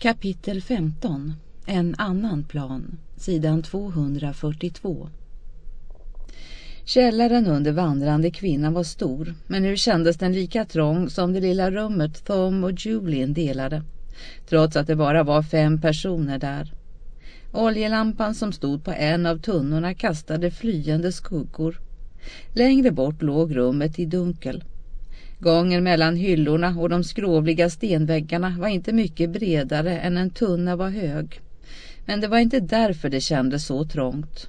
Kapitel 15. En annan plan. Sidan 242. Källaren under vandrande kvinnan var stor, men nu kändes den lika trång som det lilla rummet Tom och Julian delade, trots att det bara var 5 personer där. Oljelampan som stod på en av tunnorna kastade flyende skuggor. Längre bort låg rummet i dunkel. Gången mellan hyllorna och de skrovliga stenväggarna var inte mycket bredare än en tunna var hög. Men det var inte därför det kändes så trångt.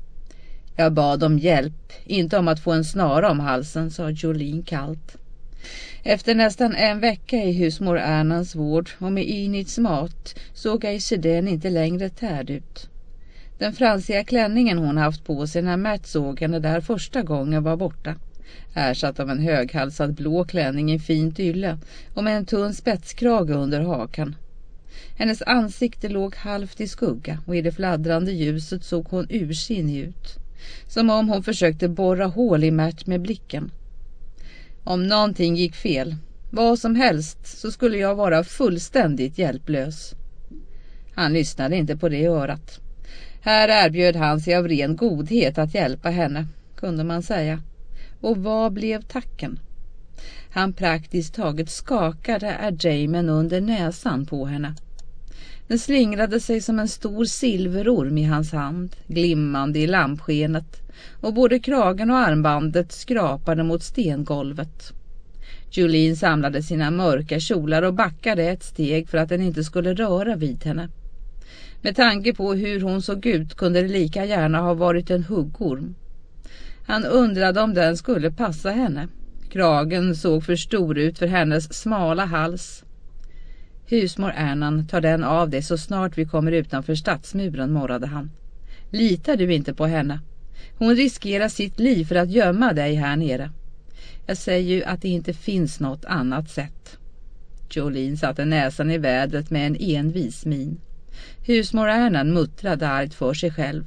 Jag bad om hjälp, inte om att få en snara om halsen, sa Jolene kallt. Efter nästan en vecka i husmor Ernans vård och med Enid's mat såg Aisheden inte längre tärd ut. Den fransiga klänningen hon haft på sig när Matt såg henne där första gången var borta, ersatt av en höghalsad blå klänning i fint ylle och med en tunn spetskrage under hakan. Hennes ansikte låg halvt i skugga och i det fladdrande ljuset såg hon ursinnig ut, som om hon försökte borra hål i Matt med blicken. Om någonting gick fel, vad som helst, så skulle jag vara fullständigt hjälplös. Han lyssnade inte på det örat. Här erbjöd han sig av ren godhet att hjälpa henne, kunde man säga. Och vad blev tacken? Han praktiskt taget skakade Arjamen under näsan på henne. Den slingrade sig som en stor silverorm i hans hand, glimmande i lampskenet, och både kragen och armbandet skrapade mot stengolvet. Jolene samlade sina mörka kjolar och backade ett steg för att den inte skulle röra vid henne. Med tanke på hur hon såg ut kunde det lika gärna ha varit en huggorm. Han undrade om den skulle passa henne. Kragen såg för stor ut för hennes smala hals. Husmor Ernan, tar den av dig så snart vi kommer utanför stadsmuren, morrade han. Litar du inte på henne? Hon riskerar sitt liv för att gömma dig här nere. Jag säger ju att det inte finns något annat sätt. Jolene satte näsan i vädret med en envis min. Husmor Ernan muttrade argt för sig själv.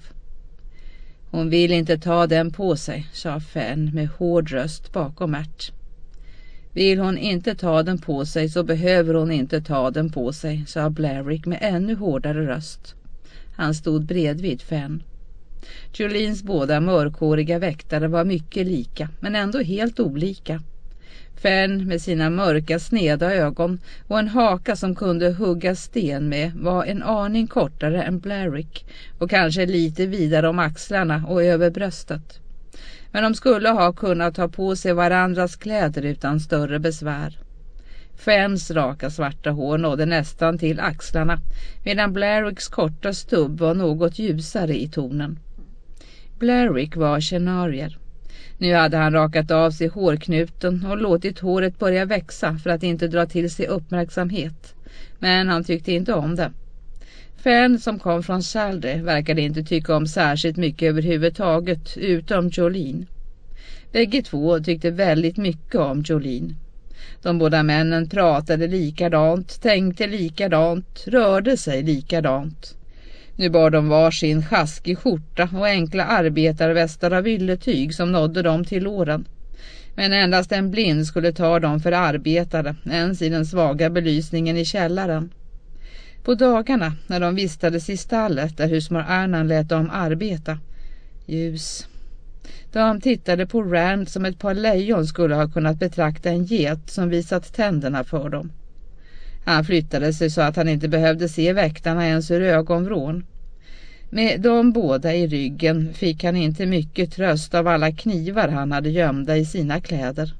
Hon vill inte ta den på sig, sa Fan med hård röst bakom Märt. Vill hon inte ta den på sig så behöver hon inte ta den på sig, sa Blarick med ännu hårdare röst. Han stod bredvid Fan. Jolenes båda mörkhåriga väktare var mycket lika, men ändå helt olika. Fan med sina mörka sneda ögon och en haka som kunde hugga sten med var en aning kortare än Blarick och kanske lite vidare om axlarna och över bröstet. Men de skulle ha kunnat ta på sig varandras kläder utan större besvär. Fans raka svarta hår nådde nästan till axlarna, medan Blaricks korta stubb var något ljusare i tonen. Blarick var Shenarier. Nu hade han rakat av sig hårknuten och låtit håret börja växa för att inte dra till sig uppmärksamhet. Men han tyckte inte om det. Fan som kom från Chaldre verkade inte tycka om särskilt mycket överhuvudtaget utom Jolene. Bägge två tyckte väldigt mycket om Jolene. De båda männen pratade likadant, tänkte likadant, rörde sig likadant. Nu bar de var sin sjaskig skjorta och enkla arbetarvästar av ylletyg som nådde dem till låren. Men endast en blind skulle ta dem för arbetare, ens i den svaga belysningen i källaren. På dagarna när de vistades i stallet där husmor Ernan lät dem arbeta. Ljus. De tittade på Rand som ett par lejon skulle ha kunnat betrakta en get som visat tänderna för dem. Han flyttade sig så att han inte behövde se väktarna ens ur ögonvrån. Med de båda i ryggen fick han inte mycket tröst av alla knivar han hade gömda i sina kläder.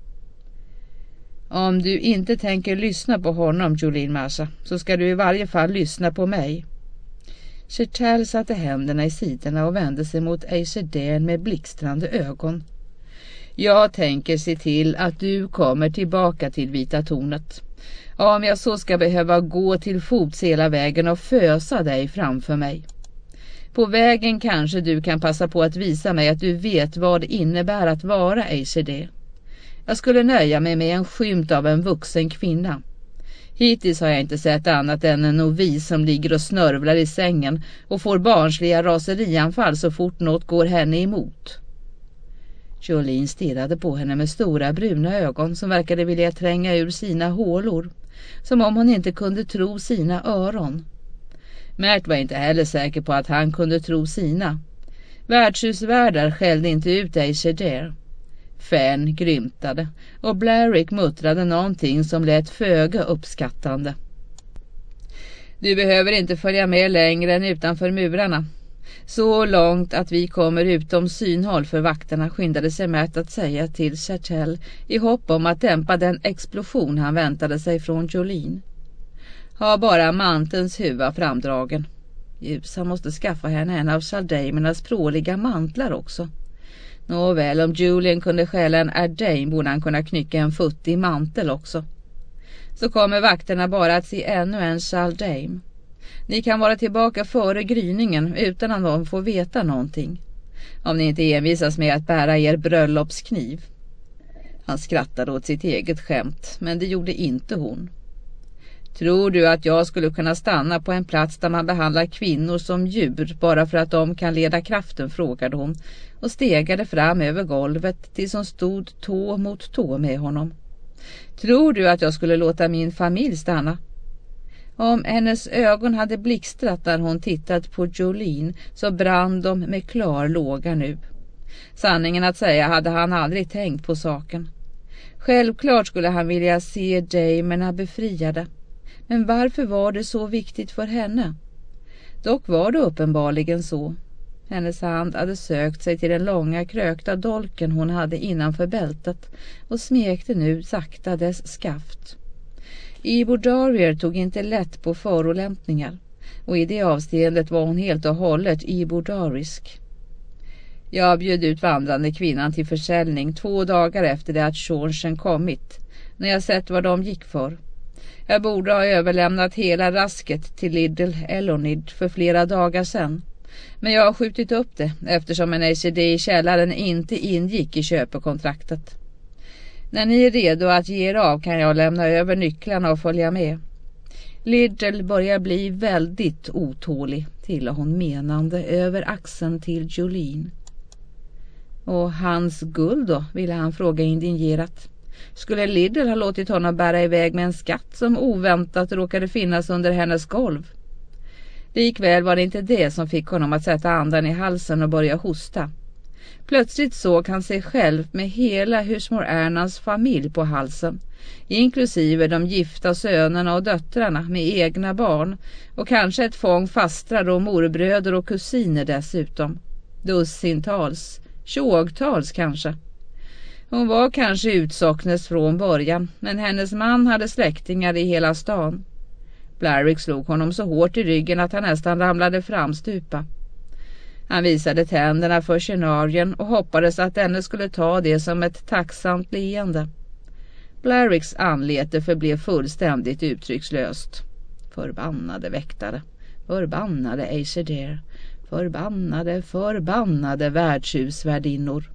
Om du inte tänker lyssna på honom, Jolene Masha, så ska du i varje fall lyssna på mig. Chertal satte händerna i sidorna och vände sig mot Aisheden med blixtrande ögon. Jag tänker se till att du kommer tillbaka till Vita tornet. Om jag så ska behöva gå till fots hela vägen och fösa dig framför mig. På vägen kanske du kan passa på att visa mig att du vet vad det innebär att vara Aisheden. Jag skulle nöja mig med en skymt av en vuxen kvinna. Hittills har jag inte sett annat än en novis som ligger och snörvlar i sängen och får barnsliga raserianfall så fort något går henne emot. Jolene stirrade på henne med stora bruna ögon som verkade vilja tränga ur sina hålor, som om hon inte kunde tro sina öron. Mert var inte heller säker på att han kunde tro sina. Värdshusvärdar skällde inte ut Acer Dare. Fan grymtade och Blarick muttrade någonting som lät föga uppskattande. Du behöver inte följa med längre än utanför murarna. Så långt att vi kommer utom synhåll för vakterna, skyndade sig Mert att säga till Chattel i hopp om att dämpa den explosion han väntade sig från Jolene. Ha bara mantens huvud framdragen. Ljus, han måste skaffa henne en av Chaldamernas pråliga mantlar också. Nåväl, om Julian kunde stjäla en Ardane borde han kunna knycka en futtig mantel också. Så kommer vakterna bara att se ännu en Chaldame. Ni kan vara tillbaka före gryningen utan att någon får veta någonting. Om ni inte envisas med att bära er bröllopskniv. Han skrattade åt sitt eget skämt, men det gjorde inte hon. Tror du att jag skulle kunna stanna på en plats där man behandlar kvinnor som djur bara för att de kan leda kraften, frågade hon och stegade fram över golvet tills hon stod tå mot tå med honom. Tror du att jag skulle låta min familj stanna? Om hennes ögon hade blixtrat när hon tittat på Jolene så brann de med klar låga nu. Sanningen att säga hade han aldrig tänkt på saken. Självklart skulle han vilja se damerna befriade. Men varför var det så viktigt för henne? Dock var det uppenbarligen så. Hennes hand hade sökt sig till den långa krökta dolken hon hade innanför bältet och smekte nu sakta dess skaft. Ibor Darier tog inte lätt på förolämpningar och i det avsteendet var hon helt och hållet ibordarisk. Jag bjöd ut vandrande kvinnan till försäljning 2 dagar efter det att Sean kommit, när jag sett vad de gick för. Jag borde ha överlämnat hela rasket till Liddell Elonid för flera dagar sedan. Men jag har skjutit upp det eftersom en ACD i källaren inte ingick i köpekontraktet. När ni är redo att ge er av kan jag lämna över nycklarna och följa med. Liddell börjar bli väldigt otålig, tillade hon menande över axeln till Jolene. Och hans guld då, ville han fråga indignerat. Skulle Liddell ha låtit honom bära iväg med en skatt som oväntat råkade finnas under hennes golv? Likväl var det inte det som fick honom att sätta andan i halsen och börja hosta. Plötsligt såg han sig själv med hela husmor Ernans familj på halsen, inklusive de gifta sönerna och döttrarna med egna barn och kanske ett fång fastrar och morbröder och kusiner dessutom. Dussintals, 20-tals kanske. Hon var kanske utsocknes från början, men hennes man hade släktingar i hela stan. Blarick slog honom så hårt i ryggen att han nästan ramlade framstupa. Han visade tänderna för scenarien och hoppades att denne skulle ta det som ett tacksamt leende. Blaricks anlete förblev fullständigt uttryckslöst. Förbannade väktare, förbannade Acer Dare, förbannade värdshusvärdinnor.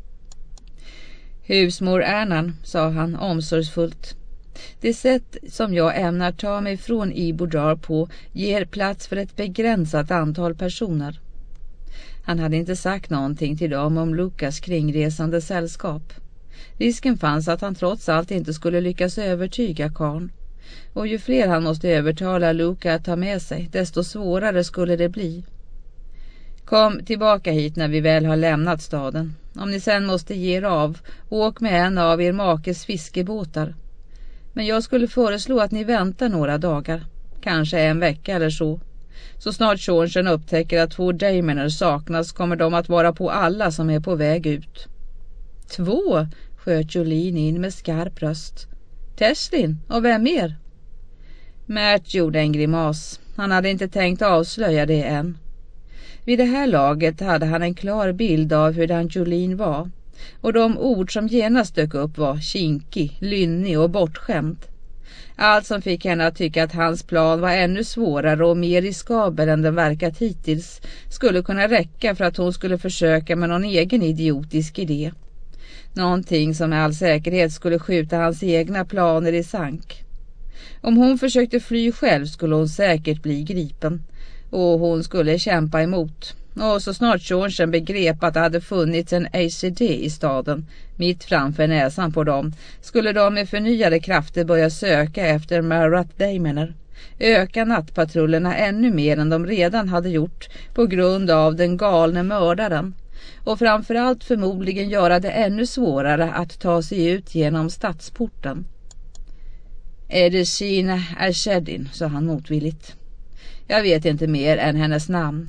Husmor Ernan, sa han omsorgsfullt. Det sätt som jag ämnar ta mig från Ibordar på ger plats för ett begränsat antal personer. Han hade inte sagt någonting till dem om Lukas kringresande sällskap. Risken fanns att han trots allt inte skulle lyckas övertyga karln. Och ju fler han måste övertala Luka att ta med sig, desto svårare skulle det bli. Kom tillbaka hit när vi väl har lämnat staden. Om ni sen måste ge er av, åk med en av er makes fiskebåtar. Men jag skulle föreslå att ni väntar några dagar, kanske en vecka eller så. Så snart Sean upptäcker att 2 damer saknas kommer de att vara på alla som är på väg ut. 2, sköt Jolene in med skarp röst. Teslin, och vem mer? Mert gjorde en grimas. Han hade inte tänkt avslöja det än. Vid det här laget hade han en klar bild av hurdan Jolene var. Och de ord som genast dök upp var kinkig, lynnig och bortskämd. Allt som fick henne att tycka att hans plan var ännu svårare och mer riskabel än den verkat hittills skulle kunna räcka för att hon skulle försöka med någon egen idiotisk idé. Någonting som med all säkerhet skulle skjuta hans egna planer i sank. Om hon försökte fly själv skulle hon säkert bli gripen och hon skulle kämpa emot. Och så snart Sean begrep att det hade funnits en ACD i staden, mitt framför näsan på dem, skulle de med förnyade krafter börja söka efter Marat Daimoner. Öka nattpatrullerna ännu mer än de redan hade gjort på grund av den galne mördaren. Och framförallt förmodligen göra det ännu svårare att ta sig ut genom stadsporten. Edesina Ashedin, sa han motvilligt. Jag vet inte mer än hennes namn.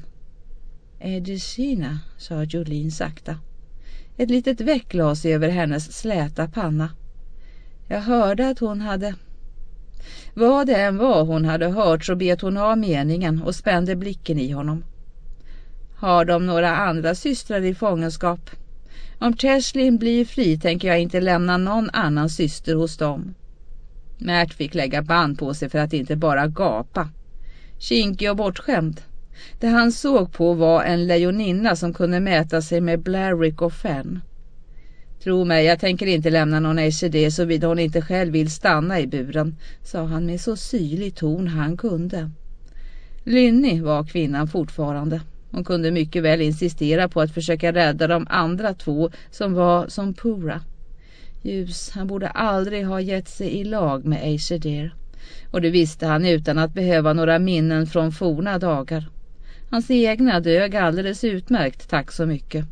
Edesina, sa Jolene sakta. Ett litet veck la sig över hennes släta panna. Jag hörde att hon hade... Vad det än var hon hade hört så bet hon av meningen och spände blicken i honom. Har de några andra systrar i fångenskap? Om Cheslin blir fri tänker jag inte lämna någon annan syster hos dem. Mert fick lägga band på sig för att inte bara gapa. Kinkig och bortskämd. Det han såg på var en lejoninna som kunde mäta sig med Blarick och Fenn. Tro mig, jag tänker inte lämna någon ACD såvida hon inte själv vill stanna i buren, sa han med så syrlig ton han kunde. Lynny var kvinnan fortfarande. Hon kunde mycket väl insistera på att försöka rädda de andra två som var som Pura. Ljus, han borde aldrig ha gett sig i lag med ACD. Och det visste han utan att behöva några minnen från forna dagar. Hans egna dög alldeles utmärkt, tack så mycket.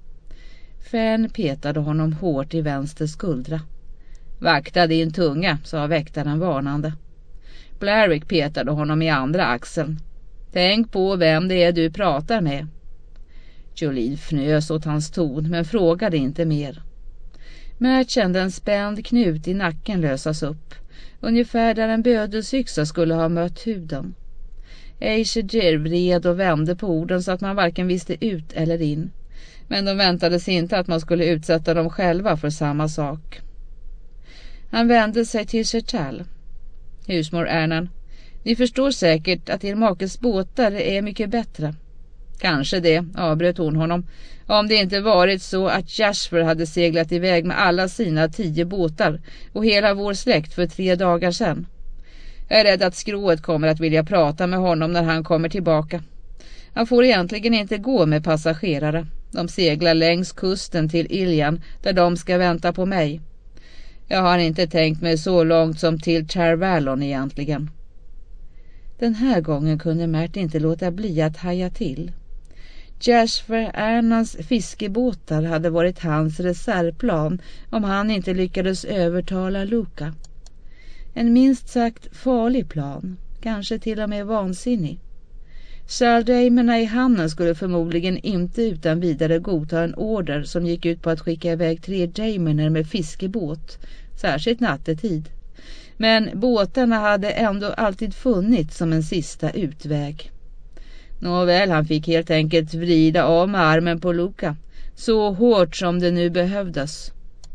Fenn petade honom hårt i vänster skuldra. Vakta din tunga, sa väktaren varnande. Blarick petade honom i andra axeln. Tänk på vem det är du pratar med. Jolene fnös åt hans ton men frågade inte mer. Mert kände en spänd knut i nacken lösas upp. Ungefär där en bödelsyxa skulle ha mött huden. Aishadir vred och vände på orden så att man varken visste ut eller in. Men de väntade sig inte att man skulle utsätta dem själva för samma sak. Han vände sig till Chertal. Husmor Ernan, ni förstår säkert att er makes båtar är mycket bättre. Kanske det, avbröt hon honom, om det inte varit så att Jasper hade seglat iväg med alla sina 10 båtar och hela vår släkt för 3 dagar sedan. Jag är rädd att skrået kommer att vilja prata med honom när han kommer tillbaka. Han får egentligen inte gå med passagerare. De seglar längs kusten till Ilian där de ska vänta på mig. Jag har inte tänkt mig så långt som till Tarvalon egentligen. Den här gången kunde Mert inte låta bli att haja till. Jasper Ernans fiskebåtar hade varit hans reservplan om han inte lyckades övertala Luca. En minst sagt farlig plan, kanske till och med vansinnig. Saldamerna i hamnen skulle förmodligen inte utan vidare godta en order som gick ut på att skicka iväg 3 Daimoner med fiskebåt, särskilt nattetid. Men båtarna hade ändå alltid funnits som en sista utväg. Nåväl, han fick helt enkelt vrida om armen på Luca, så hårt som det nu behövdes.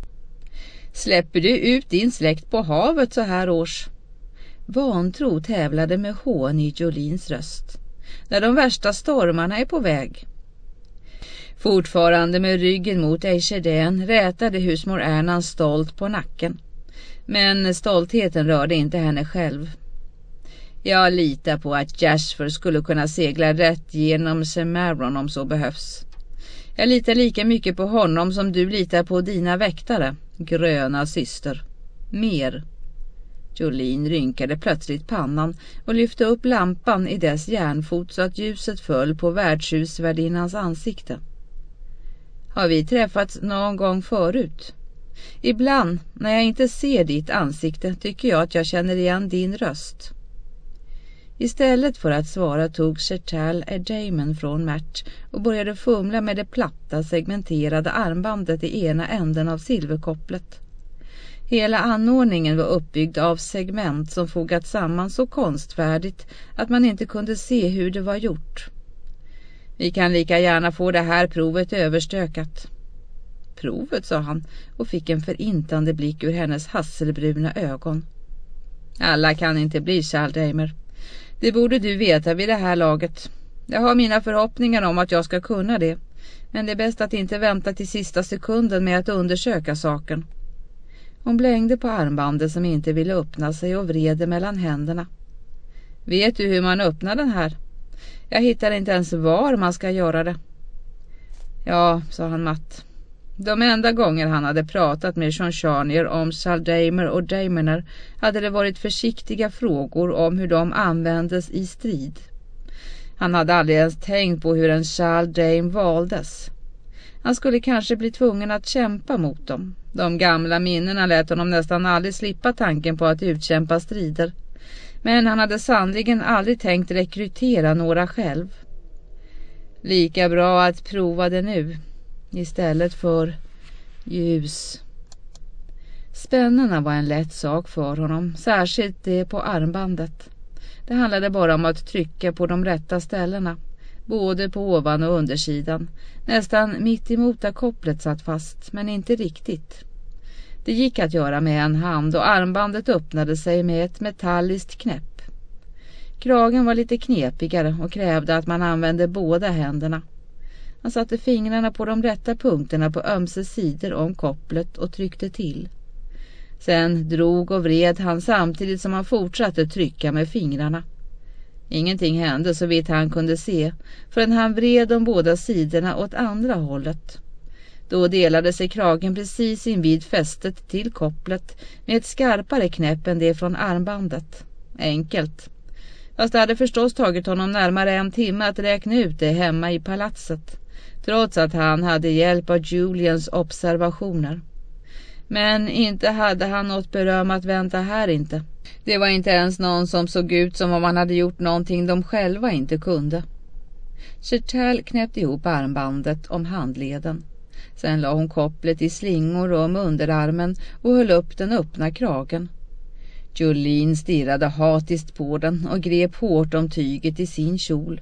Släpper du ut din släkt på havet så här års? Vantro tävlade med hån i Jolins röst. När de värsta stormarna är på väg. Fortfarande med ryggen mot Aisheden rätade husmor Ernan stolt på nacken. Men stoltheten rörde inte henne själv. Jag litar på att Jasper skulle kunna segla rätt genom Semaron om så behövs. Jag litar lika mycket på honom som du litar på dina väktare, gröna syster. Mer. Jolene rynkade plötsligt pannan och lyfte upp lampan i dess järnfot så att ljuset föll på värdshusvärdinnans ansikte. Har vi träffats någon gång förut? Ibland, när jag inte ser ditt ansikte, tycker jag att jag känner igen din röst. Istället för att svara tog Chertal Daimon från Mert och började fumla med det platta, segmenterade armbandet i ena änden av silverkopplet. Hela anordningen var uppbyggd av segment som fogats samman så konstfärdigt att man inte kunde se hur det var gjort. Vi kan lika gärna få det här provet överstökat. Provet, sa han och fick en förintande blick ur hennes hasselbruna ögon. Alla kan inte bli Saldamer. Det borde du veta vid det här laget. Jag har mina förhoppningar om att jag ska kunna det. Men det är bäst att inte vänta till sista sekunden med att undersöka saken. Hon blängde på armbandet som inte ville öppna sig och vred mellan händerna. Vet du hur man öppnar den här? Jag hittar inte ens var man ska göra det. Ja, sa han matt. De enda gånger han hade pratat med Sean Charnier om Saldamer och Daemoner hade det varit försiktiga frågor om hur de användes i strid. Han hade aldrig ens tänkt på hur en Saldame valdes. Han skulle kanske bli tvungen att kämpa mot dem. De gamla minnena lät honom nästan aldrig slippa tanken på att utkämpa strider. Men han hade sannoliken aldrig tänkt rekrytera några själv. Lika bra att prova det nu, istället för ljus. Spännena var en lätt sak för honom, särskilt det på armbandet. Det handlade bara om att trycka på de rätta ställena, både på ovan- och undersidan. Nästan mitt emot där kopplet satt fast, men inte riktigt. Det gick att göra med en hand och armbandet öppnade sig med ett metalliskt knäpp. Kragen var lite knepigare och krävde att man använde båda händerna. Han satte fingrarna på de rätta punkterna på ömse sidor om kopplet och tryckte till. Sen drog och vred han samtidigt som han fortsatte trycka med fingrarna. Ingenting hände så vitt han kunde se förrän han vred de båda sidorna åt andra hållet. Då delade sig kragen precis invid fästet till kopplet med ett skarpare knäpp än det från armbandet. Enkelt. Fast det hade förstås tagit honom närmare 1 timme att räkna ut det hemma i palatset, trots att han hade hjälp av Julians observationer. Men inte hade han något beröm att vänta här inte. Det var inte ens någon som såg ut som om han hade gjort någonting de själva inte kunde. Chertal knäppte ihop armbandet om handleden. Sen la hon kopplet i slingor om underarmen och höll upp den öppna kragen. Jolene stirrade hatiskt på den och grep hårt om tyget i sin kjol.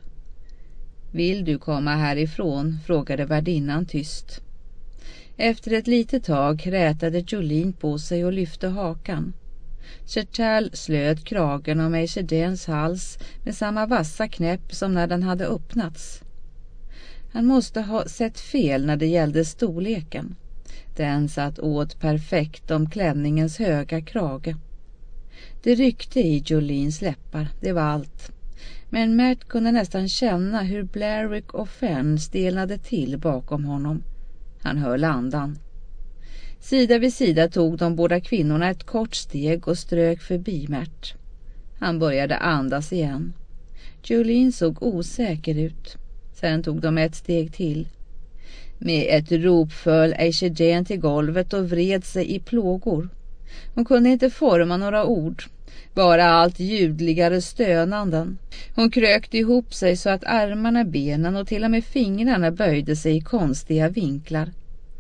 Vill du komma härifrån? Frågade värdinnan tyst. Efter ett litet tag rätade Jolene på sig och lyfte hakan. Chertal slöt kragen om Ejsedens hals med samma vassa knäpp som när den hade öppnats. Han måste ha sett fel när det gällde storleken. Den satt åt perfekt om klänningens höga krage. Det ryckte i Jolenes läppar, det var allt. Men Mert kunde nästan känna hur Blarick och Fenn stelnade till bakom honom. Han höll andan. Sida vid sida tog de båda kvinnorna ett kort steg och strök förbi Mert. Han började andas igen. Jolene såg osäker ut. Sen tog de ett steg till. Med ett rop föll Ejseden till golvet och vred sig i plågor. Hon kunde inte forma några ord, bara allt ljudligare stönanden. Hon krökte ihop sig så att armarna, benen och till och med fingrarna böjde sig i konstiga vinklar.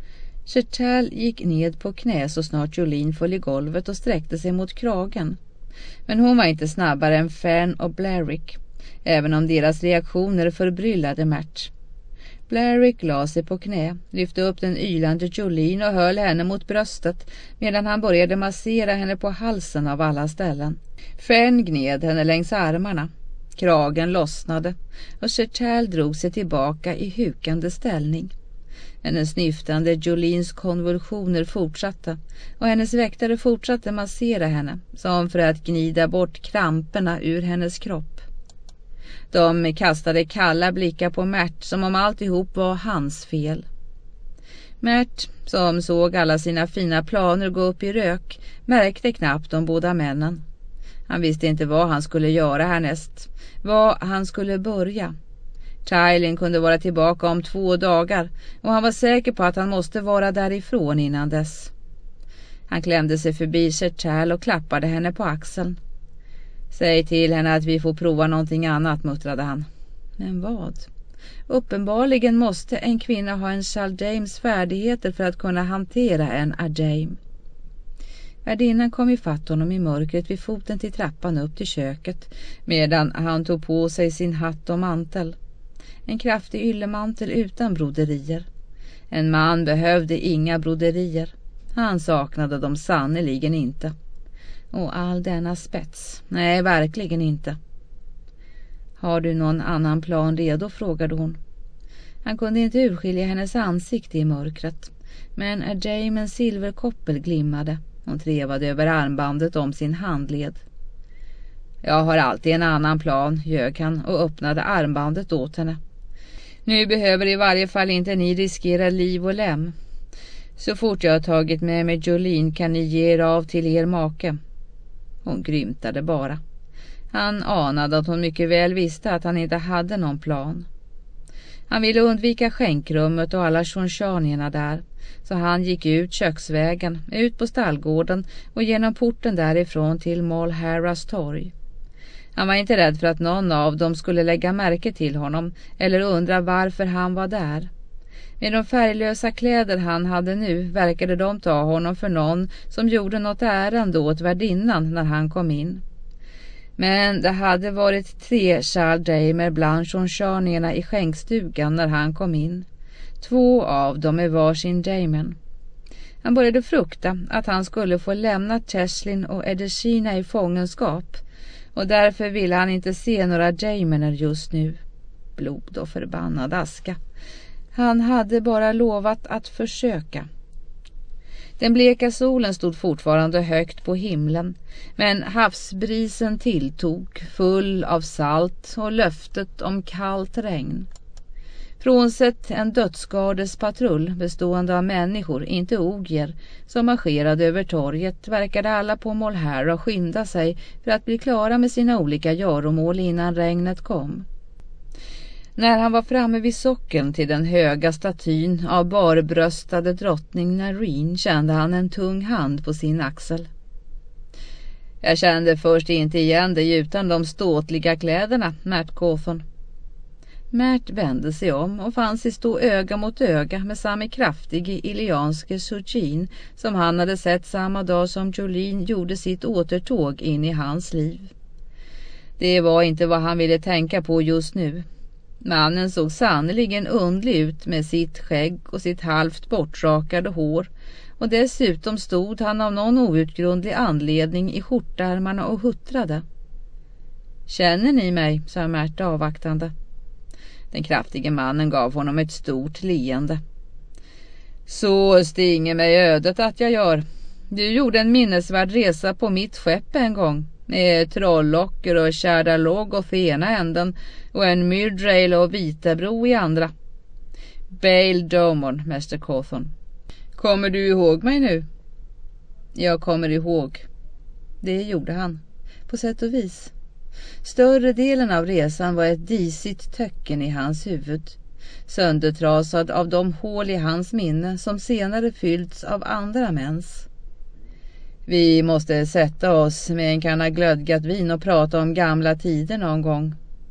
Chertal gick ned på knä så snart Jolene föll i golvet och sträckte sig mot kragen. Men hon var inte snabbare än Fenn och Blarick, även om deras reaktioner förbryllade Mert. Blarick la sig på knä, lyfte upp den ylande Jolene och höll henne mot bröstet medan han började massera henne på halsen av alla ställen. Fenn gned henne längs armarna. Kragen lossnade och Chertal drog sig tillbaka i hukande ställning. Hennes snyftande Jolenes konvulsioner fortsatte och hennes väktare fortsatte massera henne som för att gnida bort kramperna ur hennes kropp. De kastade kalla blickar på Mert som om alltihop var hans fel. Mert, som såg alla sina fina planer gå upp i rök, märkte knappt de båda männen. Han visste inte vad han skulle göra härnäst, var han skulle börja. Tywin kunde vara tillbaka om 2 dagar och han var säker på att han måste vara därifrån innan dess. Han klämde sig förbi Chertal och klappade henne på axeln. Säg till henne att vi får prova någonting annat, muttrade han. Men vad? Uppenbarligen måste en kvinna ha en Saldames färdigheter för att kunna hantera en Adaim. Värdinnan kom ifatt honom i mörkret vid foten till trappan upp till köket medan han tog på sig sin hatt och mantel. En kraftig yllemantel utan broderier. En man behövde inga broderier. Han saknade dem sannoliken inte. Och all denna spets. Nej, verkligen inte. Har du någon annan plan redo? Frågade hon. Han kunde inte urskilja hennes ansikte i mörkret. Men Adaimens silverkoppel glimmade. Hon trevade över armbandet om sin handled. Jag har alltid en annan plan, ljög han och öppnade armbandet åt henne. Nu behöver i varje fall inte ni riskera liv och lem. Så fort jag har tagit med mig Jolene kan ni ge er av till er make. Hon grymtade bara. Han anade att hon mycket väl visste att han inte hade någon plan. Han ville undvika skänkrummet och alla tjonstjanierna där, så han gick ut köksvägen, ut på stallgården och genom porten därifrån till Mulharas torg. Han var inte rädd för att någon av dem skulle lägga märke till honom eller undra varför han var där. Med de färglösa kläder han hade nu verkade de ta honom för någon som gjorde något ärende åt värdinnan när han kom in. Men det hade varit 3 Charles bland tjonstjanierna i skänkstugan när han kom in. 2 av dem är varsin Damon. Han började frukta att han skulle få lämna Cheslin och Edeshina i fångenskap, och därför ville han inte se några Damoner just nu. Blod och förbannad aska. Han hade bara lovat att försöka. Den bleka solen stod fortfarande högt på himlen, men havsbrisen tilltog, full av salt och löftet om kallt regn. Frånsett en dödsskadespatrull bestående av människor, inte ogier, som marscherade över torget, verkade alla på Mulhara skynda sig för att bli klara med sina olika göromål innan regnet kom. När han var framme vid sockeln till den höga statyn av barbröstade drottning Nareen kände han en tung hand på sin axel. Jag kände först inte igen dig utan de ståtliga kläderna, Mert Cawthon. Mert vände sig om och fann sig stå öga mot öga med samme kraftige ilianske Sujin som han hade sett samma dag som Jolene gjorde sitt återtåg in i hans liv. Det var inte vad han ville tänka på just nu. Mannen såg sannoliken undlig ut med sitt skägg och sitt halvt bortrakade hår, och dessutom stod han av någon outgrundlig anledning i skjortärmarna och huttrade. Känner ni mig, sa Mert avvaktande. Den kraftige mannen gav honom ett stort leende. Så stinger mig ödet att jag gör. Du gjorde en minnesvärd resa på mitt skepp en gång, med trollocker och Kärdarlåg i ena änden och en Myrdrail och Vitabro i andra. Bale Domon, Mäster Cawthon. Kommer du ihåg mig nu? Jag kommer ihåg. Det gjorde han, på sätt och vis. Större delen av resan var ett disigt töcken i hans huvud, söndertrasad av de hål i hans minne som senare fyllts av andra mäns. Vi måste sätta oss med en kanna glödgat vin och prata om gamla tider någon gång.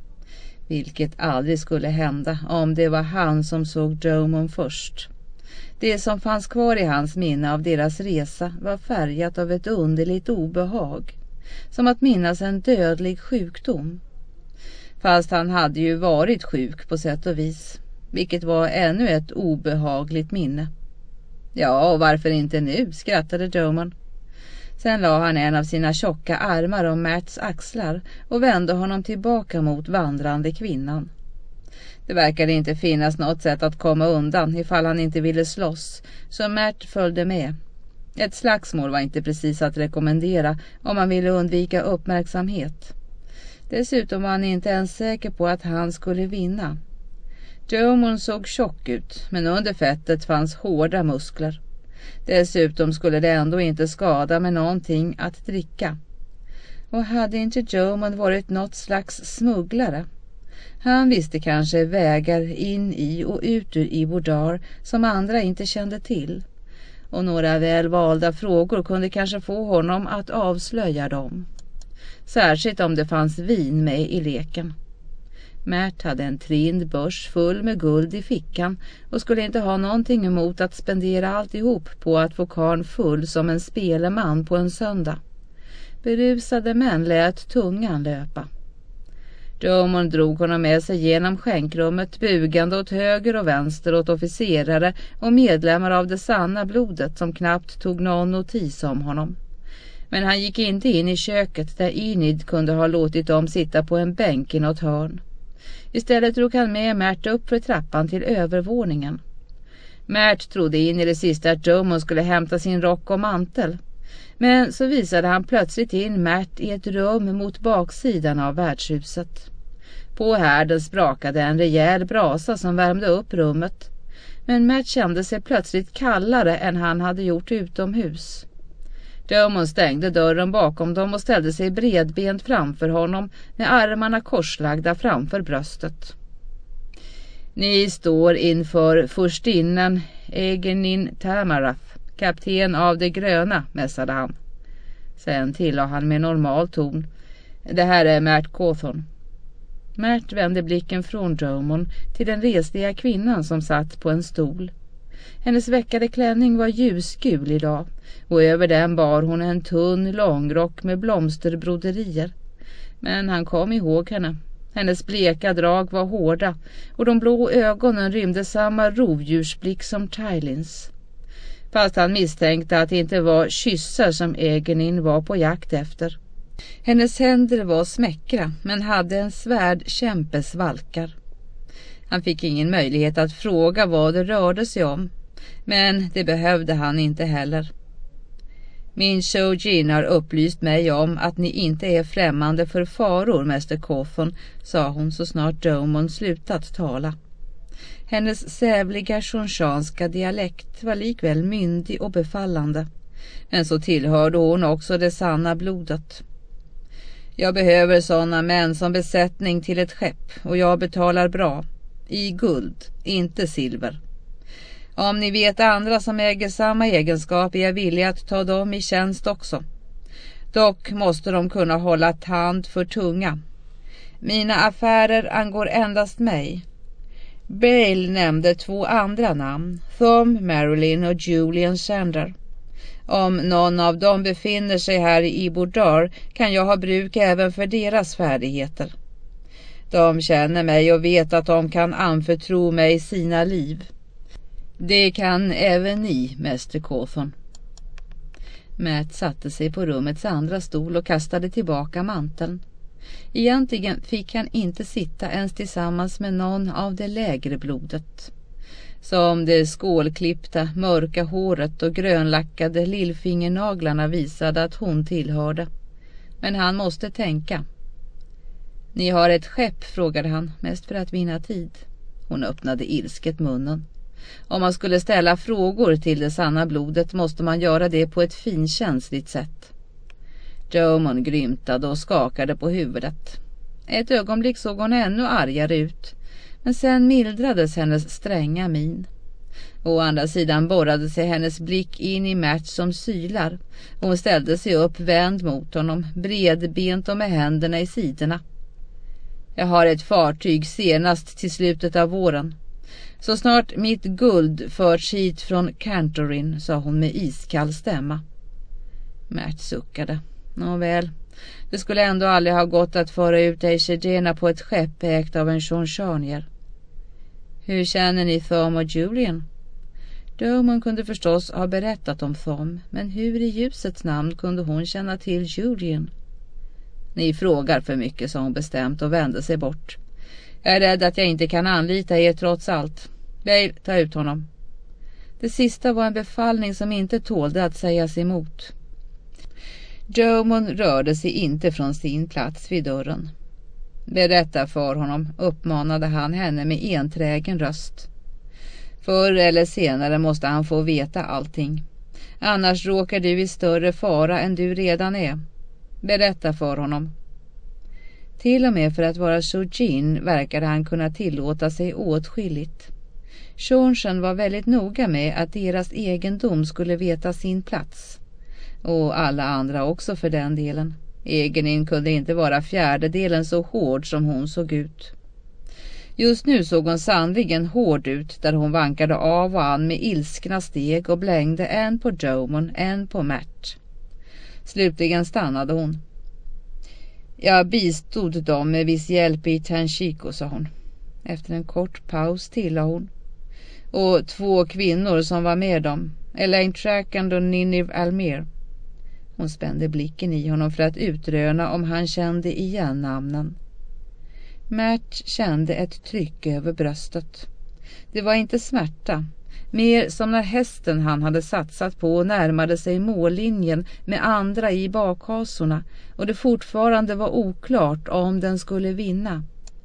Vilket aldrig skulle hända om det var han som såg Domon först. Det som fanns kvar i hans minne av deras resa var färgat av ett underligt obehag, som att minnas en dödlig sjukdom. Fast han hade ju varit sjuk på sätt och vis, vilket var ännu ett obehagligt minne. Ja, och varför inte nu, skrattade Domon. Sen la han en av sina tjocka armar om Merts axlar och vände honom tillbaka mot vandrande kvinnan. Det verkade inte finnas något sätt att komma undan ifall han inte ville slåss, så Mert följde med. Ett slagsmål var inte precis att rekommendera om man ville undvika uppmärksamhet. Dessutom var han inte ens säker på att han skulle vinna. Domon såg tjock ut, men under fettet fanns hårda muskler. Dessutom skulle det ändå inte skada med någonting att dricka. Och hade inte Domon varit något slags smugglare? Han visste kanske vägar in i och ut ur Ibodar som andra inte kände till. Och några välvalda frågor kunde kanske få honom att avslöja dem. Särskilt om det fanns vin med i leken. Mert hade en trind börs full med guld i fickan och skulle inte ha någonting emot att spendera alltihop på att få karn full som en speleman på en söndag. Berusade män lät tungan löpa. Domon drog honom med sig genom skänkrummet, bugande åt höger och vänster åt officerare och medlemmar av det sanna blodet som knappt tog någon notis om honom. Men han gick inte in i köket där Enid kunde ha låtit dem sitta på en bänk i något hörn. Istället drog han med Mert upp för trappan till övervåningen. Mert trodde in i det sista att Domon skulle hämta sin rock och mantel. Men så visade han plötsligt in Matt i ett rum mot baksidan av värdshuset. På härden sprakade en rejäl brasa som värmde upp rummet. Men Matt kände sig plötsligt kallare än han hade gjort utomhus. Drummond stängde dörren bakom dem och ställde sig bredbent framför honom med armarna korslagda framför bröstet. Ni står inför furstinnen Egenin Tamarath, kapten av det gröna, mässade han. Sen tillade han med normal ton: det här är Matt Cawthorn. Matt vände blicken från Drummond till den resliga kvinnan som satt på en stol. Hennes veckade klänning var ljusgul idag och över den bar hon en tunn långrock med blomsterbroderier. Men han kom ihåg henne. Hennes bleka drag var hårda och de blå ögonen rymde samma rovdjursblick som Tylins. Fast han misstänkte att det inte var kyssar som Egenin var på jakt efter. Hennes händer var smäckra men hade en svärd kämpes valkar. Han fick ingen möjlighet att fråga vad det rörde sig om, men det behövde han inte heller. Min Shojin har upplyst mig om att ni inte är främmande för faror, Mäster Cawthorn, sa hon så snart Drummond slutat tala. Hennes sävliga sjonsanska dialekt var likväl myndig och befallande, men så tillhörde hon också det sanna blodet. Jag behöver sådana män som besättning till ett skepp och jag betalar bra. I guld, inte silver. Om ni vet andra som äger samma egenskap är jag villig att ta dem i tjänst också. Dock måste de kunna hålla tand för tunga. Mina affärer angår endast mig. Bale nämnde 2 andra namn, Thom, Marilyn och Julian Sander. Om någon av dem befinner sig här i Ibordar kan jag ha bruk även för deras färdigheter. De känner mig och vet att de kan anförtro mig sina liv. Det kan även ni, Mäster Cawthorn. Matt satte sig på rummets andra stol och kastade tillbaka manteln. Egentligen fick han inte sitta ens tillsammans med någon av det lägre blodet. Som det skålklippta, mörka håret och grönlackade lillfingernaglarna visade att hon tillhörde. Men han måste tänka. Ni har ett skepp, frågade han, mest för att vinna tid. Hon öppnade ilsket munnen. Om man skulle ställa frågor till det sanna blodet måste man göra det på ett finkänsligt sätt. Drummond grymtade och skakade på huvudet. Ett ögonblick såg hon ännu argare ut, men sen mildrades hennes stränga min. Å andra sidan borrade sig hennes blick in i Matt som sylar. Hon ställde sig upp vänd mot honom, bredbent och med händerna i sidorna. Jag har ett fartyg senast till slutet av våren. Så snart mitt guld förts hit från Cantorin, sa hon med iskall stämma. Matt suckade. Nåväl, det skulle ändå aldrig ha gått att föra ut Eishedena på ett skepp ägt av en Shonshanier. Hur känner ni Thom och Julian? Drummond kunde förstås ha berättat om Thom, men hur i ljusets namn kunde hon känna till Julian? Ni frågar för mycket, sa hon bestämt och vände sig bort. Jag är rädd att jag inte kan anlita er trots allt. Bale, ta ut honom. Det sista var en befallning som inte tålde att sägas emot. Drummond rörde sig inte från sin plats vid dörren. Berätta för honom, uppmanade han henne med enträgen röst. Förr eller senare måste han få veta allting. Annars råkar du i större fara än du redan är. Berätta för honom. Till och med för att vara Shojin verkade han kunna tillåta sig åtskilligt. Shonshan var väldigt noga med att deras egendom skulle veta sin plats. Och alla andra också för den delen. Egenin kunde inte vara fjärdedelen så hård som hon såg ut. Just nu såg hon sannligen hård ut där hon vankade av och an med ilskna steg och blängde en på Drummond, en på Matt. Slutligen stannade hon. Jag bistod dem med viss hjälp i Tanshiko, sa hon. Efter en kort paus tillade hon. Och 2 kvinnor som var med dem, Elaine Trackand och Nineveh Almer. Hon spände blicken i honom för att utröna om han kände igen namnen. Matt kände ett tryck över bröstet. Det var inte smärta, Mer som när hästen han hade satsat på närmade sig mållinjen med andra i bakhasorna och det fortfarande var oklart om den skulle vinna.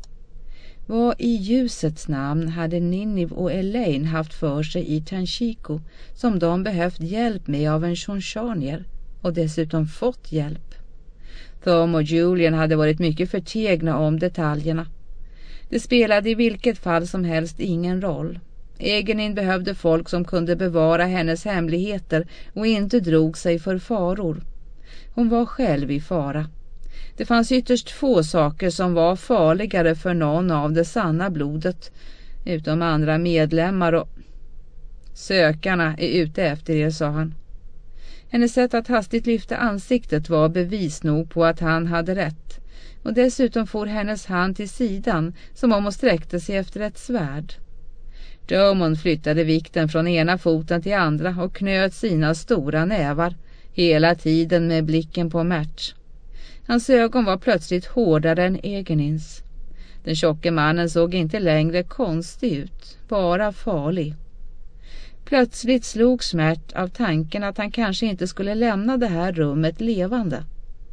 Vad i ljusets namn hade Ninnive och Elaine haft för sig i Tanchico som de behövt hjälp med av en shonshanier och dessutom fått hjälp? Thom och Julian hade varit mycket förtegna om detaljerna. Det spelade i vilket fall som helst ingen roll. Egenin behövde folk som kunde bevara hennes hemligheter och inte drog sig för faror. Hon var själv i fara. Det fanns ytterst få saker som var farligare för någon av det sanna blodet, utom andra medlemmar och... Sökarna är ute efter er, sa han. Hennes sätt att hastigt lyfta ansiktet var bevis nog på att han hade rätt, och dessutom for hennes hand till sidan som om hon sträckte sig efter ett svärd. Drummond flyttade vikten från ena foten till andra och knöt sina stora nävar, hela tiden med blicken på Mert. Hans ögon var plötsligt hårdare än Egenins. Den tjocke mannen såg inte längre konstig ut, bara farlig. Plötsligt slogs Mert av tanken att han kanske inte skulle lämna det här rummet levande.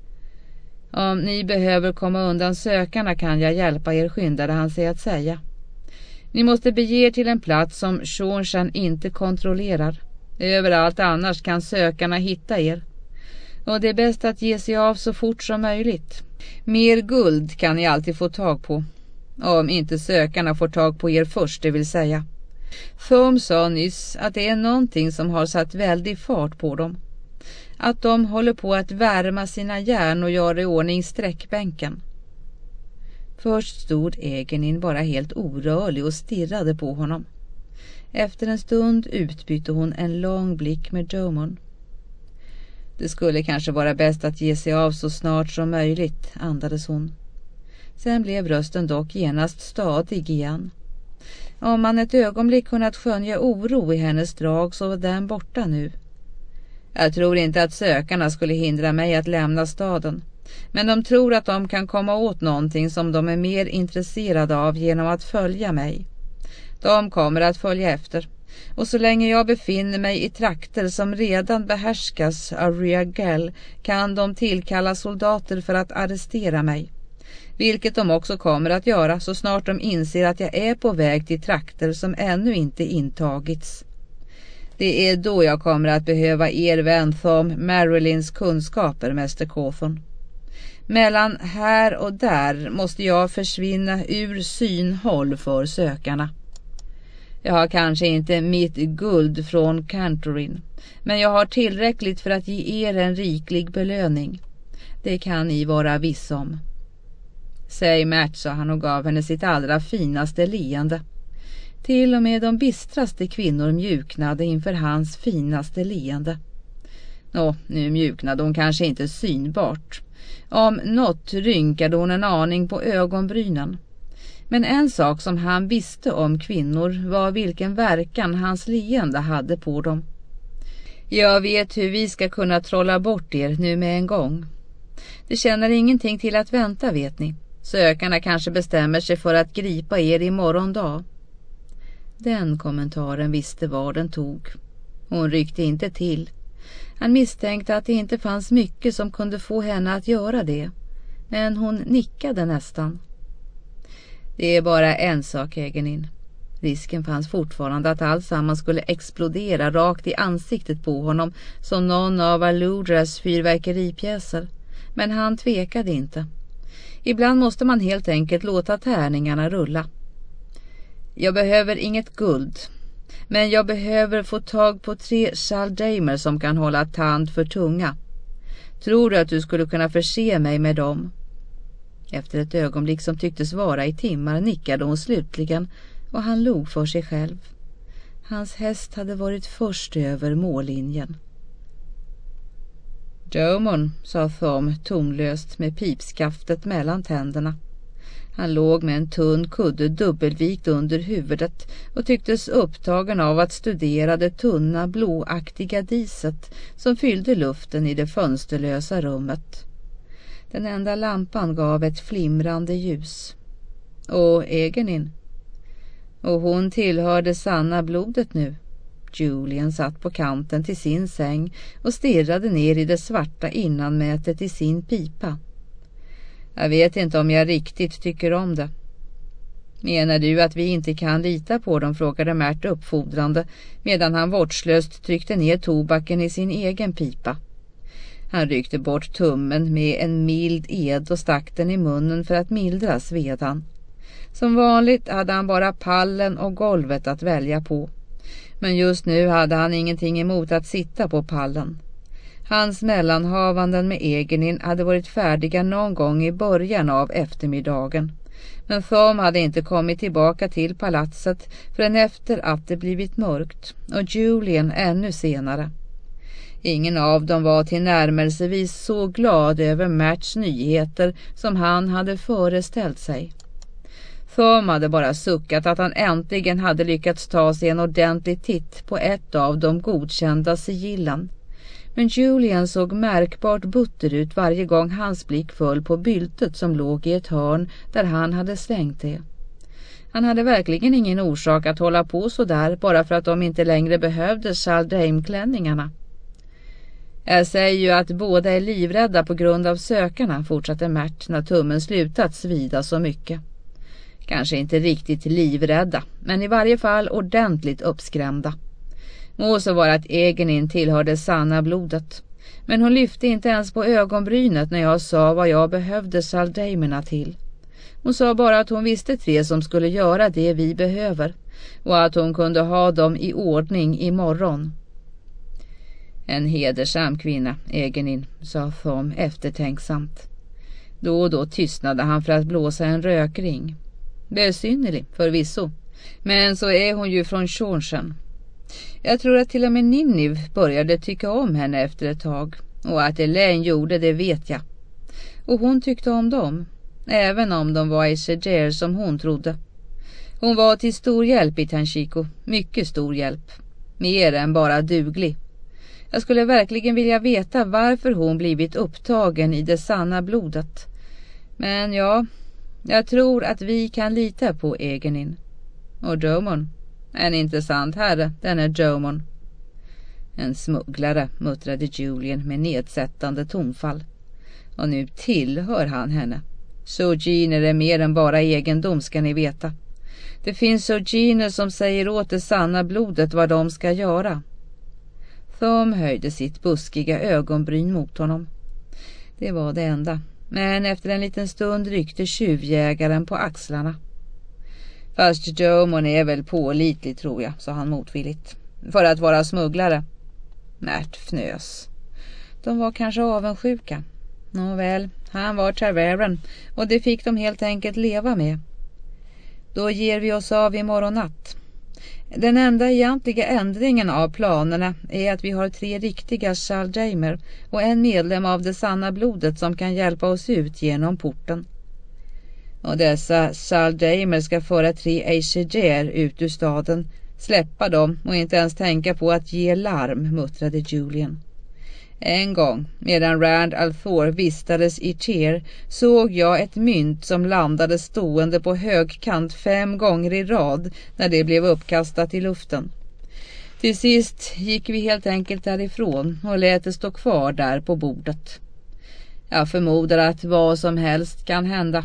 Om ni behöver komma undan sökarna kan jag hjälpa er, skyndade han sig att säga. Ni måste bege er till en plats som Shonshan inte kontrollerar. Överallt annars kan sökarna hitta er. Och det är bäst att ge sig av så fort som möjligt. Mer guld kan ni alltid få tag på. Om inte sökarna får tag på er först, det vill säga. Thom sa nyss att det är någonting som har satt väldig fart på dem. Att de håller på att värma sina järn och göra i ordning sträckbänken. Först stod Egenin bara helt orörlig och stirrade på honom. Efter en stund utbytte hon en lång blick med Drummond. Det skulle kanske vara bäst att ge sig av så snart som möjligt, andades hon. Sen blev rösten dock genast stadig igen. Om man ett ögonblick kunnat skönja oro i hennes drag så var den borta nu. Jag tror inte att sökarna skulle hindra mig att lämna staden. Men de tror att de kan komma åt någonting som de är mer intresserade av genom att följa mig. De kommer att följa efter. Och så länge jag befinner mig i trakter som redan behärskas av Riagel kan de tillkalla soldater för att arrestera mig. Vilket de också kommer att göra så snart de inser att jag är på väg till trakter som ännu inte intagits. Det är då jag kommer att behöva er vän Thom Marylins kunskaper, Mäster Cawthon. Mellan här och där måste jag försvinna ur synhåll för sökarna. Jag har kanske inte mitt guld från Cantorin, men jag har tillräckligt för att ge er en riklig belöning. Det kan ni vara viss om. Säg Mert, sa han och gav henne sitt allra finaste leende. Till och med de bistraste kvinnor mjuknade inför hans finaste leende. Nu mjuknade hon kanske inte synbart. Om något rynkade hon en aning på ögonbrynen. Men en sak som han visste om kvinnor var vilken verkan hans leende hade på dem. Jag vet hur vi ska kunna trolla bort er nu med en gång. Det känner ingenting till att vänta, vet ni. Sökarna kanske bestämmer sig för att gripa er i morgondag. Den kommentaren visste var den tog. Hon ryckte inte till. Han misstänkte att det inte fanns mycket som kunde få henne att göra det. Men hon nickade nästan. Det är bara en sak, Egenin. Risken fanns fortfarande att alltsammans skulle explodera rakt i ansiktet på honom som någon av Aludras fyrverkeripjäser. Men han tvekade inte. Ibland måste man helt enkelt låta tärningarna rulla. Jag behöver inget guld. Men jag behöver få tag på 3 Chaldamer som kan hålla tand för tunga. Tror du att du skulle kunna förse mig med dem? Efter ett ögonblick som tycktes vara i timmar nickade hon slutligen och han log för sig själv. Hans häst hade varit först över mållinjen. Drummond, sa Thom tonlöst med pipskaftet mellan tänderna. Han låg med en tunn kudde dubbelvikt under huvudet och tycktes upptagen av att studera det tunna blåaktiga diset som fyllde luften i det fönsterlösa rummet. Den enda lampan gav ett flimrande ljus. Och Egenin. Och hon tillhörde sanna blodet nu, Julian satt på kanten till sin säng och stirrade ner i det svarta innanmätet i sin pipa. Jag vet inte om jag riktigt tycker om det. Menar du att vi inte kan lita på dem, frågade Mert uppfordrande medan han vårdslöst tryckte ner tobaken i sin egen pipa. Han ryckte bort tummen med en mild ed och stack den i munnen för att mildra svedan. Som vanligt hade han bara pallen och golvet att välja på. Men just nu hade han ingenting emot att sitta på pallen. Hans mellanhavanden med Egenin hade varit färdiga någon gång i början av eftermiddagen. Men Thom hade inte kommit tillbaka till palatset förrän efter att det blivit mörkt, och Julian ännu senare. Ingen av dem var tillnärmelsevis så glad över Merts nyheter som han hade föreställt sig. Thom hade bara suckat att han äntligen hade lyckats ta sig en ordentlig titt på ett av de godkända sigillen. Men Julian såg märkbart butter ut varje gång hans blick föll på byltet som låg i ett hörn där han hade slängt det. Han hade verkligen ingen orsak att hålla på så där bara för att de inte längre behövde Chaldame-klänningarna. Jag säger ju att båda är livrädda på grund av sökarna, fortsatte Mert när tummen slutat svida så mycket. Kanske inte riktigt livrädda, men i varje fall ordentligt uppskrämda. Må så vara att Egenin tillhörde sanna blodet. Men hon lyfte inte ens på ögonbrynet när jag sa vad jag behövde Chaldamerna till. Hon sa bara att hon visste 3 som skulle göra det vi behöver och att hon kunde ha dem i ordning imorgon. En hedersam kvinna, Egenin, sa Thom eftertänksamt. Då och då tystnade han för att blåsa en rökring. Besynnerlig, förvisso. Men så är hon ju från Shornshan. Jag tror att till och med Ninniv började tycka om henne efter ett tag. Och att Elaine gjorde det vet jag. Och hon tyckte om dem. Även om de var i Sejer som hon trodde. Hon var till stor hjälp i Tanshiko. Mycket stor hjälp. Mer än bara duglig. Jag skulle verkligen vilja veta varför hon blivit upptagen i det sanna blodet. Men ja, jag tror att vi kan lita på Egenin. Och Jomon. En intressant herre, den är Jomon. En smugglare, muttrade Julian med nedsättande tonfall. Och nu tillhör han henne. Sojiner är mer än bara egendom, ska ni veta. Det finns Sojiner som säger åt det sanna blodet vad de ska göra. Thom höjde sitt buskiga ögonbryn mot honom. Det var det enda. Men efter en liten stund ryckte tjuvjägaren på axlarna. Fast Jomon är väl pålitlig, tror jag, sa han motvilligt. För att vara smugglare. Mert fnös. De var kanske avundsjuka. Nåväl, han var Tarvaren och det fick de helt enkelt leva med. Då ger vi oss av imorgon natt. Den enda egentliga ändringen av planerna är att vi har 3 riktiga Chaldamer och en medlem av det sanna blodet som kan hjälpa oss ut genom porten. Och dessa Chaldamer ska föra 3 Aeshejer ut ur staden, släppa dem och inte ens tänka på att ge larm, muttrade Julian. En gång, medan Rand al'Thor vistades i Tyr, såg jag ett mynt som landade stående på högkant 5 gånger i rad när det blev uppkastat i luften. Till sist gick vi helt enkelt därifrån och lät det stå kvar där på bordet. Jag förmodar att vad som helst kan hända.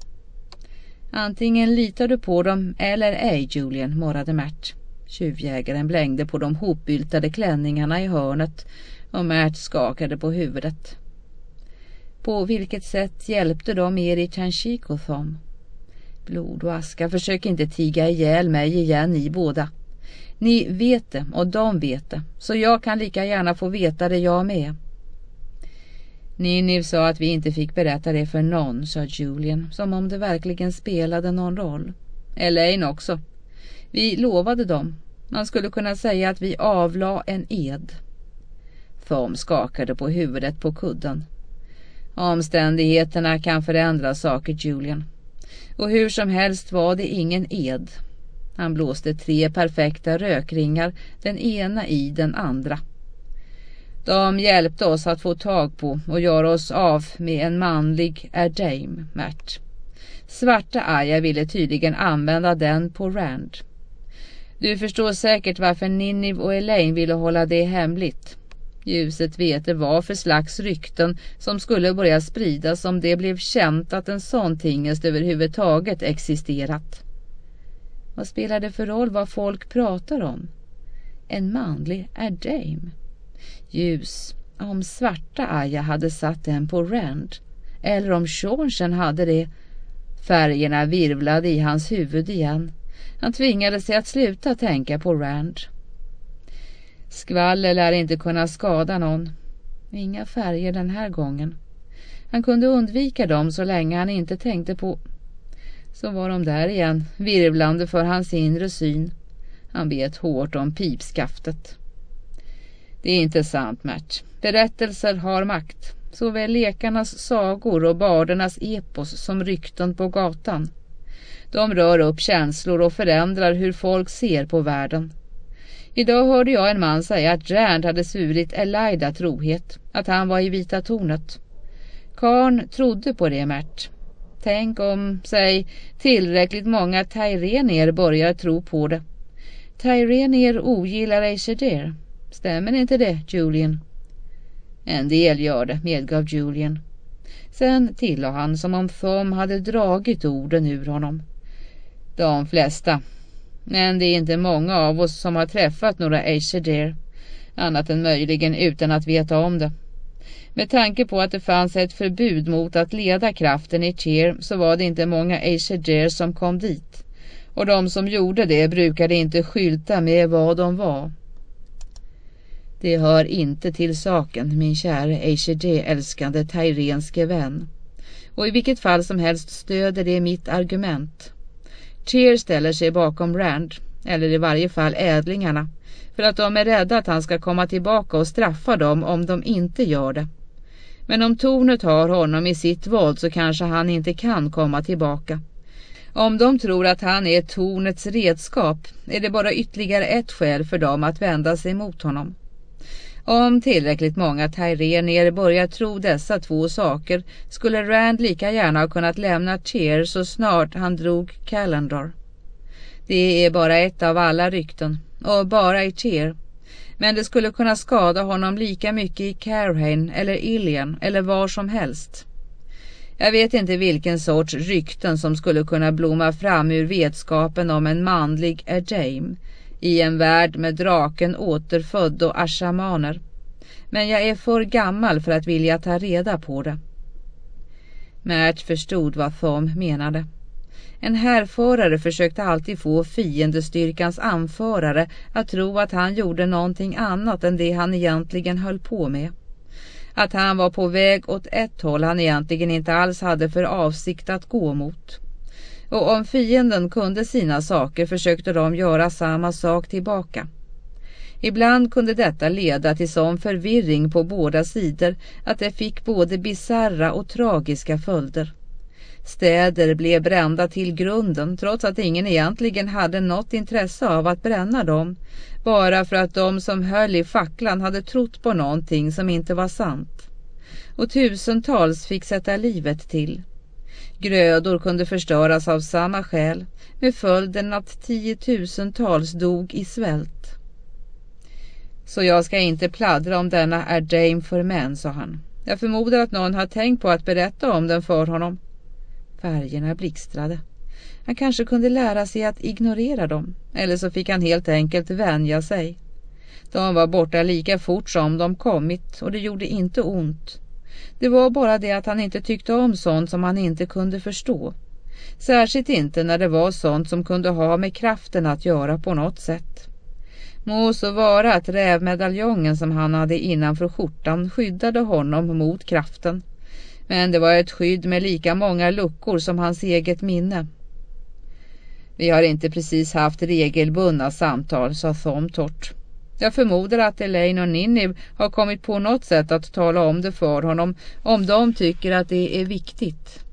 Antingen litar du på dem eller ej, Julian, morrade Mert. Tjuvjägaren blängde på de hopbyltade klänningarna i hörnet och Mert skakade på huvudet. På vilket sätt hjälpte de er i Tanshiko, Thom? Blod och aska, försök inte tiga ihjäl mig igen, ni båda. Ni vet det och de vet det, så jag kan lika gärna få veta det jag med. Ninniv sa att vi inte fick berätta det för någon, sa Julian, som om det verkligen spelade någon roll. Elaine också. Vi lovade dem. Man skulle kunna säga att vi avla en ed. Thom skakade på huvudet på kudden. Omständigheterna kan förändra saker, Julian. Och hur som helst var det ingen ed. Han blåste 3 perfekta rökringar, den ena i den andra. De hjälpte oss att få tag på och göra oss av med en manlig Erdame, Mert. Svarta Aya ville tydligen använda den på Rand. Du förstår säkert varför Ninnive och Elaine ville hålla det hemligt. Ljuset vet det var för slags rykten som skulle börja spridas om det blev känt att en sån tingest överhuvudtaget existerat. Vad spelar det för roll vad folk pratar om? En manlig Adaim. Ljus, om svarta Aya hade satt den på Rand, eller om Sean hade det. Färgerna virvlade i hans huvud igen. Han tvingade sig att sluta tänka på Rand. Skvaller lär inte kunna skada någon. Inga färger den här gången. Han kunde undvika dem så länge han inte tänkte på. Så var de där igen, virvlande för hans inre syn. Han bet hårt om pipskaftet. Det är inte sant, Mert. Berättelser har makt. Såväl lekarnas sagor och bardernas epos som rykten på gatan. De rör upp känslor och förändrar hur folk ser på världen. Idag hörde jag en man säga att Rand hade svurit Elaida trohet, att han var i Vita tornet. Karn trodde på det, Mert. Tänk om, säg, tillräckligt många Tyrenier börjar tro på det. Tyrenier ogillar Aesir. Stämmer inte det, Julian? En del gör det, medgav Julian. Sen tillade han som om Thom hade dragit orden ur honom. De flesta. Men det är inte många av oss som har träffat några Aesir, annat än möjligen utan att veta om det. Med tanke på att det fanns ett förbud mot att leda kraften i Tyr så var det inte många Aesir som kom dit. Och de som gjorde det brukade inte skylta med vad de var. Det hör inte till saken, min kära Aesir-älskande tyrenske vän. Och i vilket fall som helst stöder det mitt argument. Tyr ställer sig bakom Rand, eller i varje fall ädlingarna, för att de är rädda att han ska komma tillbaka och straffa dem om de inte gör det. Men om tornet har honom i sitt våld så kanske han inte kan komma tillbaka. Om de tror att han är tornets redskap är det bara ytterligare ett skäl för dem att vända sig mot honom. Om tillräckligt många Tyrenier börjar tro dessa två saker skulle Rand lika gärna ha kunnat lämna Tyr så snart han drog Callandor. Det är bara ett av alla rykten, och bara i Tyr. Men det skulle kunna skada honom lika mycket i Carhain eller Ilian eller var som helst. Jag vet inte vilken sorts rykten som skulle kunna blomma fram ur vetskapen om en manlig Adaim i en värld med draken återfödd och ashamaner. Men jag är för gammal för att vilja ta reda på det. Mert förstod vad Thom menade. En härförare försökte alltid få fiendestyrkans anförare att tro att han gjorde någonting annat än det han egentligen höll på med. Att han var på väg åt ett håll han egentligen inte alls hade för avsikt att gå mot. Och om fienden kunde sina saker försökte de göra samma sak tillbaka. Ibland kunde detta leda till sån förvirring på båda sidor att det fick både bizarra och tragiska följder. Städer blev brända till grunden trots att ingen egentligen hade något intresse av att bränna dem, bara för att de som höll i facklan hade trott på någonting som inte var sant. Och tusentals fick sätta livet till. Grödor kunde förstöras av samma skäl, med följden att 10 000-tals dog i svält. Så jag ska inte pladdra om denna Adaim för män, sa han. Jag förmodar att någon har tänkt på att berätta om den för honom. Färgerna blixtrade. Han kanske kunde lära sig att ignorera dem, eller så fick han helt enkelt vänja sig. De var borta lika fort som de kommit och det gjorde inte ont. Det var bara det att han inte tyckte om sånt som han inte kunde förstå. Särskilt inte när det var sånt som kunde ha med kraften att göra på något sätt. Må så vara att rävmedaljongen som han hade innanför skjortan skyddade honom mot kraften. Men det var ett skydd med lika många luckor som hans eget minne. Vi har inte precis haft regelbundna samtal, sa Thom torrt. Jag förmodar att Elaine och Ninnive har kommit på något sätt att tala om det för honom om de tycker att det är viktigt.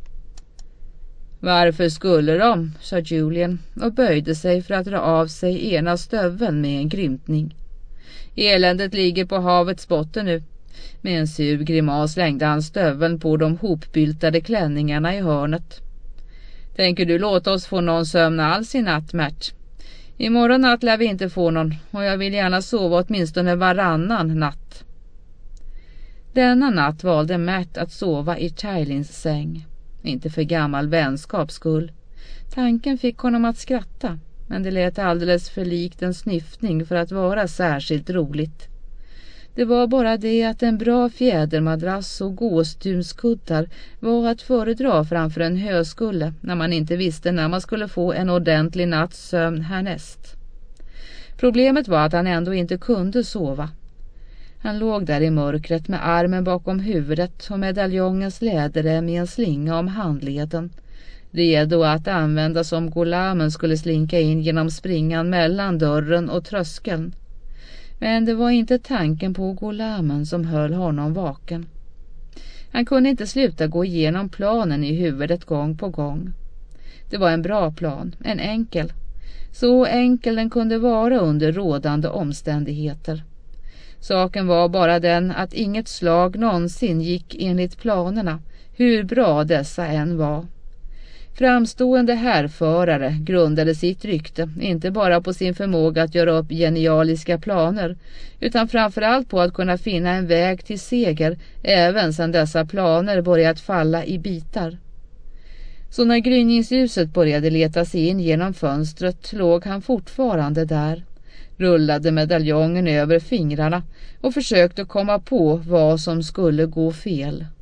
Varför skulle de, sa Julian och böjde sig för att dra av sig ena stöveln med en grymtning. Eländet ligger på havets botten nu. Med en sur grimas slängde han stöveln på de hopbyltade klänningarna i hörnet. Tänker du låta oss få någon sömn alls i natt, Mert? Imorgon natt lär vi inte få någon och jag vill gärna sova åtminstone varannan natt. Denna natt valde Matt att sova i Tylins säng. Inte för gammal vänskaps skull. Tanken fick honom att skratta, men det lät alldeles för likt en snyftning för att vara särskilt roligt. Det var bara det att en bra fjädermadrass och gåsdumskuddar var att föredra framför en höskulle när man inte visste när man skulle få en ordentlig natts sömn härnäst. Problemet var att han ändå inte kunde sova. Han låg där i mörkret med armen bakom huvudet och medaljongens läderrem i en slinga om handleden, redo att användas om golamen skulle slinka in genom springan mellan dörren och tröskeln. Men det var inte tanken på golamen som höll honom vaken. Han kunde inte sluta gå igenom planen i huvudet gång på gång. Det var en bra plan, en enkel. Så enkel den kunde vara under rådande omständigheter. Saken var bara den att inget slag någonsin gick enligt planerna, hur bra dessa än var. Framstående härförare grundade sitt rykte inte bara på sin förmåga att göra upp genialiska planer, utan framförallt på att kunna finna en väg till seger även sedan dessa planer börjat falla i bitar. Så när gryningsljuset började leta sig in genom fönstret låg han fortfarande där, rullade medaljongen över fingrarna och försökte komma på vad som skulle gå fel.